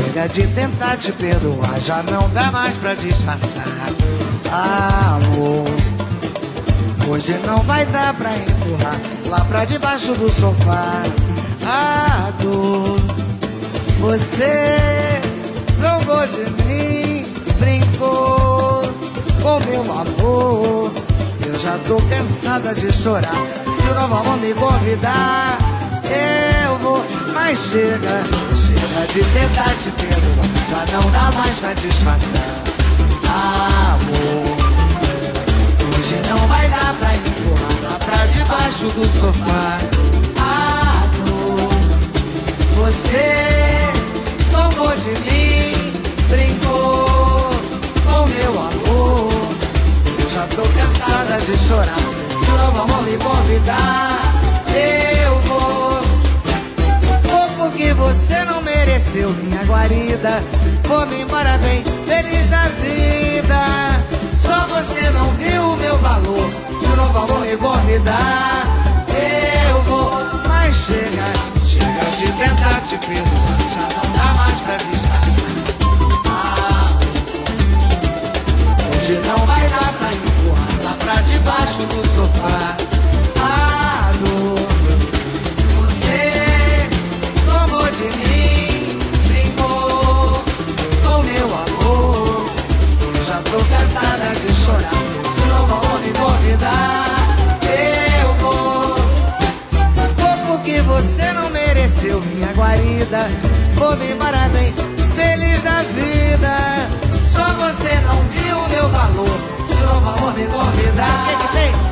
Chega de tentar te perdoar, já não dá mais pra disfarçar. Amor, hoje não vai dar pra empurrar lá pra debaixo do sofá. A dor, você zombou de mim, brincou com meu amor. Eu já tô cansada de chorar. Se o novo amor me convidar, eu vou. Mas chega de tentar te perdoar, já não dá mais pra disfarçar. Amor, hoje não vai dar pra empurrar lá pra debaixo do sofá. A dor, você zombou de mim, brincou com meu amor. Eu já tô cansada de chorar. Se o novo amor me convidar, eu vou. Porque você não mereceu minha guarida. Vou-me embora bem feliz da vida. Só você não viu o meu valor. Se o novo amor me convidar, eu vou. Mas chega de tentar te perdoar, já não dá mais pra disfarçar. Hoje não vai dar pra empurrar lá pra debaixo do sofá. A dor, você tomou de mim, brincou com meu amor. Eu já tô cansada de chorar. Se não vão me convidar, eu vou. Porque você não mereceu minha guarida. Vou-me embora bem feliz da vida. Só você não viu o meu valor. Se não vão me convidar, o que tem?